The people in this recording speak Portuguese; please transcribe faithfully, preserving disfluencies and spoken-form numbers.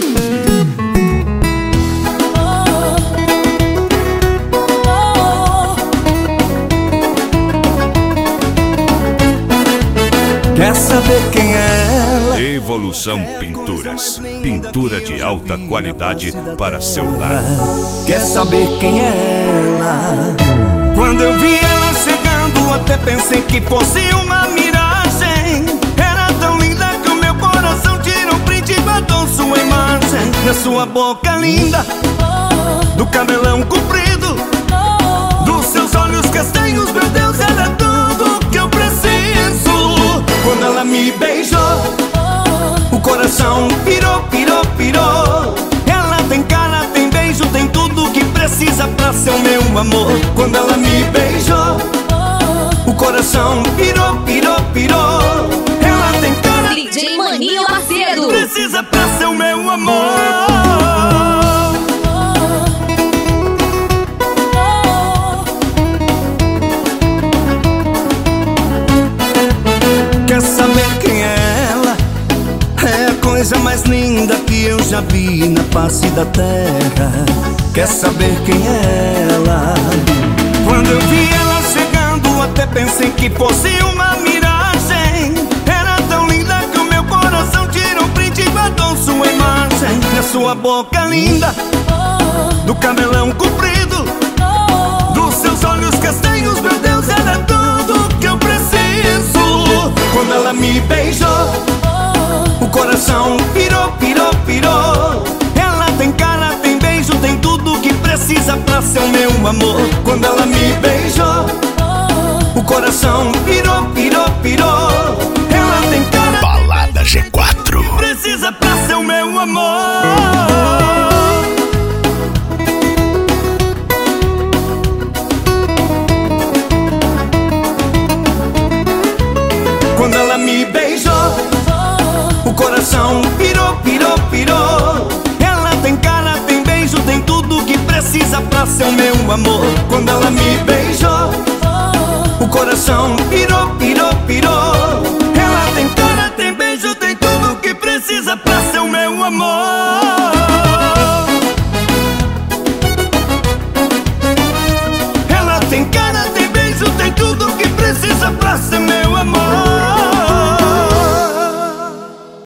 Quer saber quem é ela? Evolução Pinturas. Pintura de alta qualidade para seu lar. Quer saber quem é ela? Quando eu vi ela chegando, até pensei que fosse uma miragem. Era tão linda que o meu coração tirou print e guardou sua imagem. Na sua boca linda, do cabelão comprido, dos seus olhos castanhos, meu Deus, ela é tudo que eu preciso. Quando ela me beijou, o coração pirou, pirou, pirou. Ela tem cara, tem beijo, tem tudo que precisa pra ser o meu amor. Quando ela me beijou, o coração pirou, pirou, pirou. Ela tem cara, D J Maninho Macedo, precisa pra ser o meu amor. Quer saber quem é ela? É a coisa mais linda que eu já vi na face da terra. Quer saber quem é ela? Quando eu vi ela chegando, até pensei que fosse uma miragem. Era tão linda que o meu coração tirou print e guardou sua imagem. Na sua boca linda, do cabelão comprido, dos seus olhos castanhos, meu Deus, ela é tudo que eu preciso. Quando ela me beijou, o coração pirou, pirou, pirou. Ela tem cara, tem beijo, tem tudo que precisa pra ser o meu amor. Quando ela me beijou, o coração pirou, pirou, pirou. Ela tem cara, Balada G quatro. precisa pra ser o meu amor. Quando ela me beijou, o coração pirou, pirou, pirou. Ela tem cara, tem beijo, tem tudo que precisa pra ser o meu amor. Quando ela me beijou,